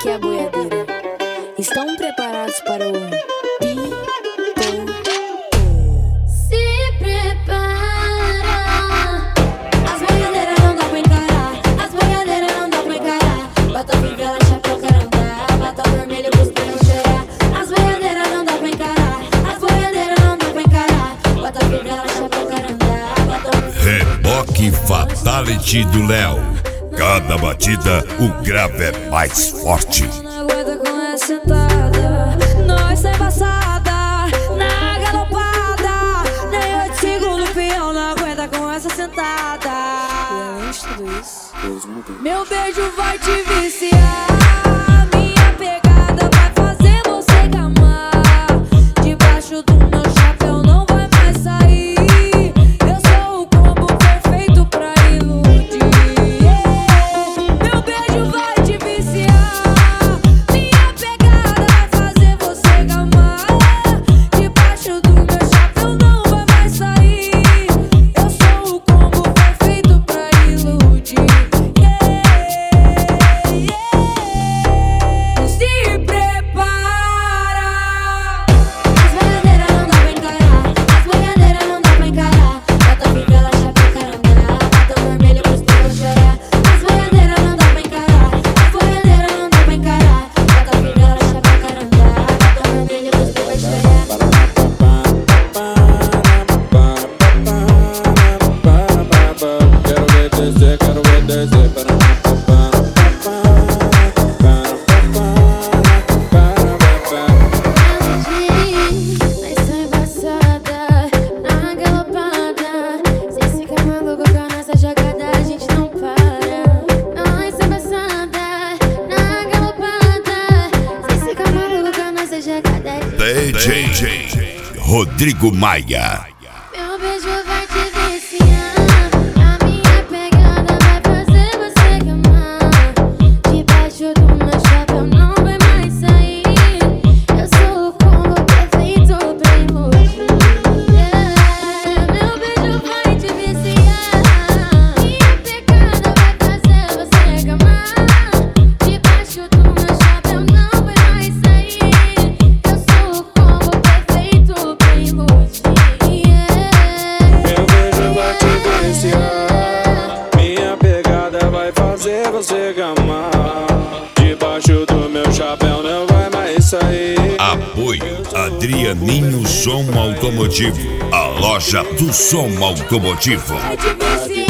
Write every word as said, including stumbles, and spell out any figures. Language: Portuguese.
aqui é a boiadeira. Estão preparados para o Pi? Se prepara. As boiadeiras não dá pra encarar. As boiadeiras não dá pra encarar. Bota fivela, chapéu, carandá. Bota vermelho pros pneus cheirar. As boiadeiras não dá pra encarar. As boiadeiras não dá pra encarar. Bota fivela, chapéu, carandá. Bota... Reboque Fatality do Léo. Cada batida, o grave é mais forte. Não aguenta com essa sentada. Nós sem passada, na galopada. Nem oito segundos, peão não aguenta com essa sentada. E além de tudo isso, Deus me deu. Meu beijo vai te viciar. Minha pegada vai fazer você gamar. Debaixo do meu chapéu não vai mais sair. Eu sou o combo perfeito pra iludir. Meu beijo vai te viciar. Minha pegada vai fazer você gamar. Debaixo do meu chapéu não vai mais sair. Eu sou o combo perfeito pra iludir. Se prepara. As boiadeiras não dá pra encarar. As boiadeiras não dá pra encarar. Bota fivela, chapéu, carandá. Bota vermelho pros pneus chorar. As boiadeiras não dá pra encarar. As boiadeiras não dá pra encarar. Bota fivela, chapéu, carandá. Bota vermelho pros pneus chorar. Quero ver descer, quero ver descer. Nós só embaçada, na galopada. Cês ficam malucos com a nossa jogada, a gente não para. Nós só embaçada, na galopada. Cês ficam malucos com a nossa jogada. D J Rodrigo Maia. Meu beijo vai te viciar. A minha pegada vai fazer você gamar. Debaixo do meu chapéu não vai mais sair. Eu sou o combo perfeito pra iludir. Meu beijo vai te viciar. Minha pegada vai fazer você gamar. Debaixo do meu chapéu não vai mais sair. Eu sou o combo perfeito pra iludir. Meu beijo vai te viciar. Minha pegada vai fazer você gamar. Debaixo do meu chapéu não vai mais sair. Apoio Adrianinho Som Automotivo. A loja do som automotivo. Vai te viciar.